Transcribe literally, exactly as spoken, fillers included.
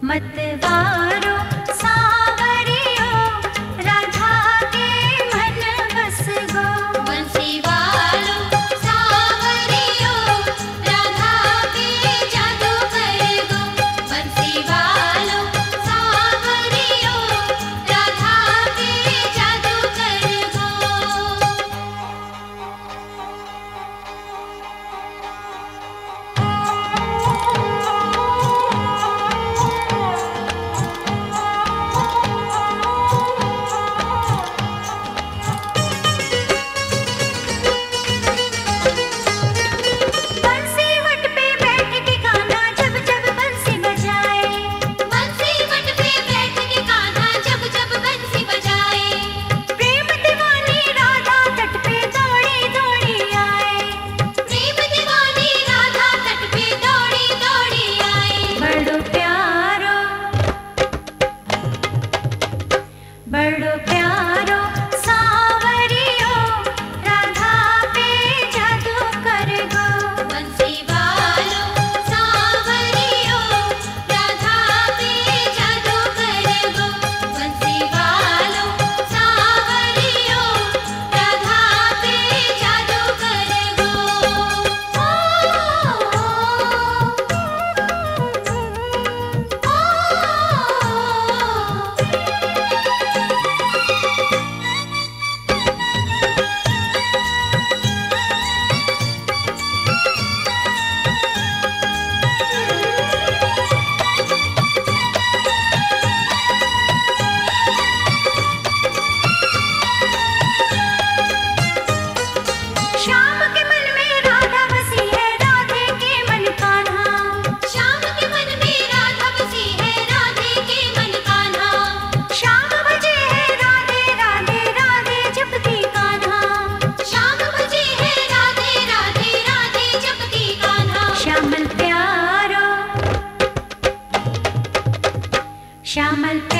मतवारो सावरियो राधा के मन बस गो। बंसी वालो सावरियो राधा के जादू कर गो। बंसी वालो सावरियो राधा के जादू कर गो। बड़ो प्यारो सावरियो राधा पे जादू कर गो। बंसी वालो सावरियो राधा पे जादू कर गो। बंसी वालो सावरियो राधा पे जादू कर गो। ओ, ओ, ओ, श्याम के मन में राधा बसी है राधे के मन कान्हा। श्याम के मन में राधा बसी है राधे के मन कान्हा। श्याम बजे है राधे राधे राधे जपती कान्हा। श्याम बजे है राधे राधे राधे जपती कान्हा। श्यामल प्यारो श्यामल